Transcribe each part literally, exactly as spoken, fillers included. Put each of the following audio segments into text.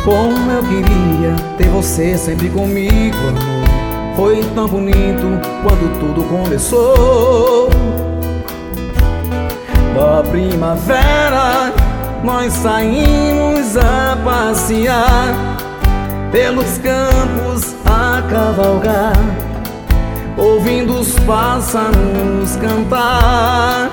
Como eu queria ter você sempre comigo, amor. Foi tão bonito quando tudo começou. Na primavera nós saímos a passear pelos campos a cavalgar, ouvindo os pássaros cantar.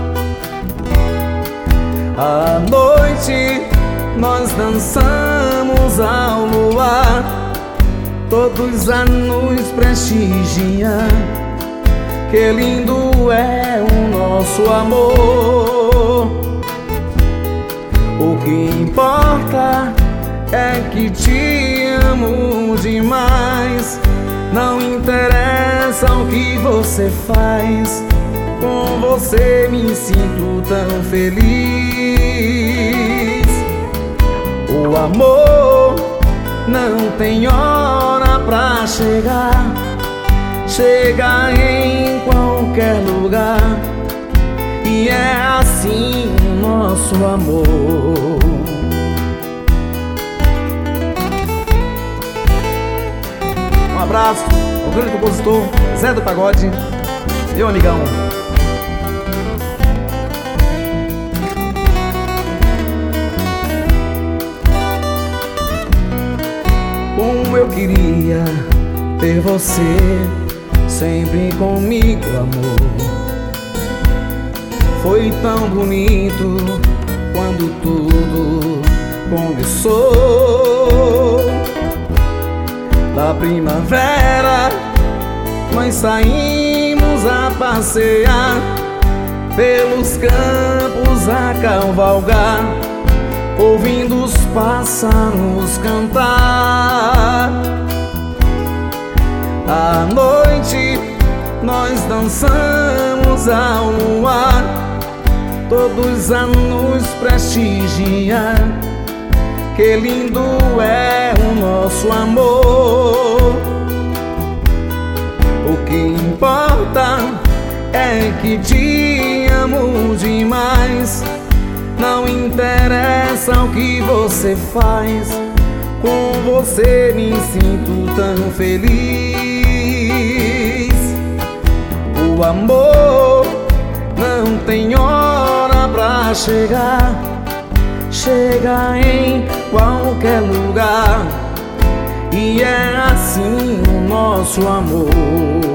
À noite nós dançamos ao luar, todos a nos prestigiam. Que lindo é o nosso amor. O que importa é que te amo demais. Não interessa o que você faz, com você me sinto tão feliz. O amor não tem hora pra chegar, chega em qualquer lugar. E é assim o nosso amor. Um abraço ao grande compositor Zé do Pagode, meu amigão. Como eu queria ter você sempre comigo, amor. Foi tão bonito quando tudo começou. Na primavera nós saímos a passear pelos campos a cavalgar, ouvindo os pássaros cantar. À noite nós dançamos ao luar, todos a nos prestigiar. Que lindo é o nosso amor. O que importa é que te amo demais. Não interessa o que você faz, com você me sinto tão feliz. O amor não tem hora pra chegar, chega em qualquer lugar. E é assim o nosso amor.